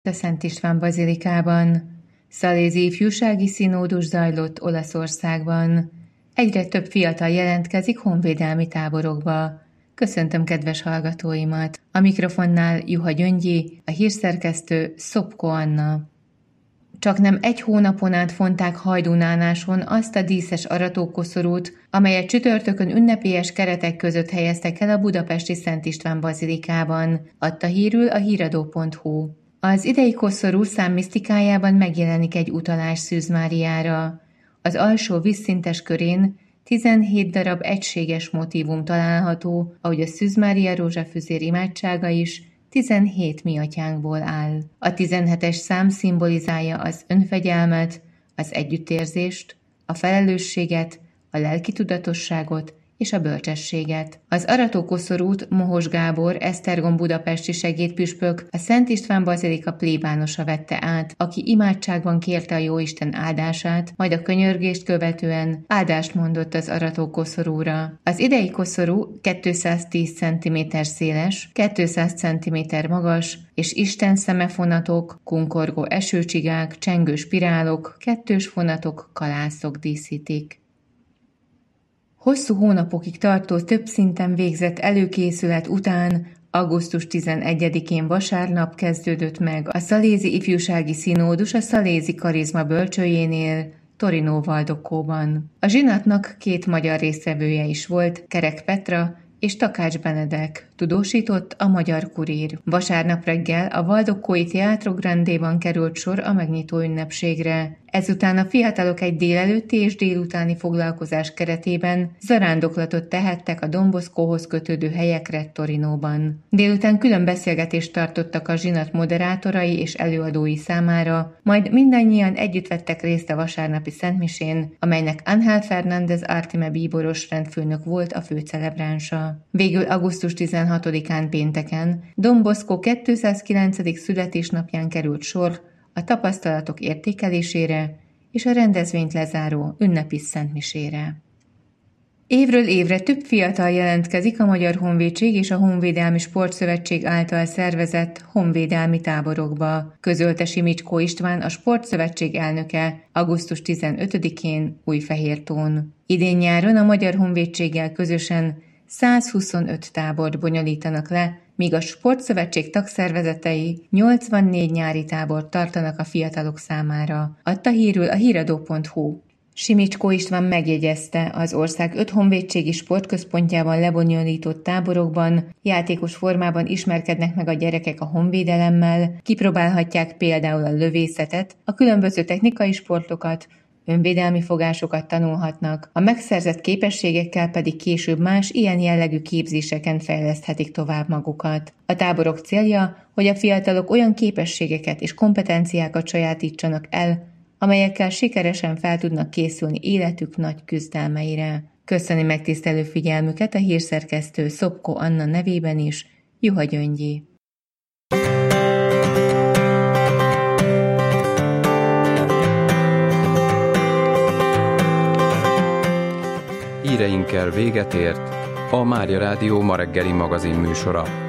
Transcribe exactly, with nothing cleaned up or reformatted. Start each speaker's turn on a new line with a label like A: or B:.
A: a Szent István bazilikában. Szalézi ifjúsági színódus zajlott Olaszországban. Egyre több fiatal jelentkezik honvédelmi táborokba. Köszöntöm kedves hallgatóimat! A mikrofonnál Juha Gyöngyi, a hírszerkesztő Szopko Anna. Csaknem egy hónapon át fonták Hajdúnánáson azt a díszes aratókoszorút, amelyet csütörtökön ünnepélyes keretek között helyeztek el a budapesti Szent István bazilikában, adta hírül a híradó pont hu. Az idei koszorú számmisztikájában megjelenik egy utalás Szűz Máriára. Az alsó vízszintes körén tizenhét darab egységes motívum található, ahogy a Szűz Mária rózsafüzér imádsága is tizenhét mi atyánkból áll. A tizenhetes szám szimbolizálja az önfegyelmet, az együttérzést, a felelősséget, a lelki tudatosságot és a bölcsességet. Az aratókoszorút Mohos Gábor, Esztergom budapesti segédpüspök, a Szent István bazilika plébánosa vette át, aki imádságban kérte a Jóisten áldását, majd a könyörgést követően áldást mondott az aratókoszorúra. Az idei koszorú kétszáztíz centiméter széles, kétszáz centiméter magas, és Isten szemefonatok, kunkorgó esőcsigák, csengő spirálok, kettős fonatok, kalászok díszítik. Hosszú hónapokig tartó több szinten végzett előkészület után augusztus tizenegyedikén vasárnap kezdődött meg a Szalézi ifjúsági színódus a Szalézi Karizma bölcsőjénél, Torino Valdokóban. A zsinatnak két magyar résztvevője is volt, Kerek Petra és Takács Benedek, tudósított a Magyar Kurír. Vasárnap reggel a Valdokói Teatro Grandéban került sor a megnyitó ünnepségre. Ezután a fiatalok egy délelőtti és délutáni foglalkozás keretében zarándoklatot tehettek a Don Boscohoz kötődő helyekre Torinóban. Délután külön beszélgetést tartottak a zsinat moderátorai és előadói számára, majd mindannyian együtt vettek részt a vasárnapi szentmisén, amelynek Ángel Fernández Artime bíboros rendfőnök volt a főcelebránsa. Végül augusztus tizenhatodikán pénteken Don Bosco kétszázkilencedik születésnapján került sor a tapasztalatok értékelésére és a rendezvényt lezáró ünnepi szentmisére. Évről évre több fiatal jelentkezik a Magyar Honvédség és a Honvédelmi Sportszövetség által szervezett honvédelmi táborokba, közölte Simicskó István, a Sportszövetség elnöke augusztus tizenötödikén Újfehértón. Idén nyáron a Magyar Honvédséggel közösen százhuszonöt tábort bonyolítanak le, míg a Sportszövetség tagszervezetei nyolcvannégy nyári tábort tartanak a fiatalok számára, adta hírül a híradó pont hu. Simicskó István megjegyezte, az ország öt honvédségi sportközpontjában lebonyolított táborokban játékos formában ismerkednek meg a gyerekek a honvédelemmel, kipróbálhatják például a lövészetet, a különböző technikai sportokat, önvédelmi fogásokat tanulhatnak, a megszerzett képességekkel pedig később más ilyen jellegű képzéseken fejleszthetik tovább magukat. A táborok célja, hogy a fiatalok olyan képességeket és kompetenciákat sajátítsanak el, amelyekkel sikeresen fel tudnak készülni életük nagy küzdelmeire. Köszöni megtisztelő figyelmüket a hírszerkesztő Szopko Anna nevében is, Juha Gyöngyi.
B: Híreinkkel véget ért a Mária Rádió ma reggeli magazin műsora.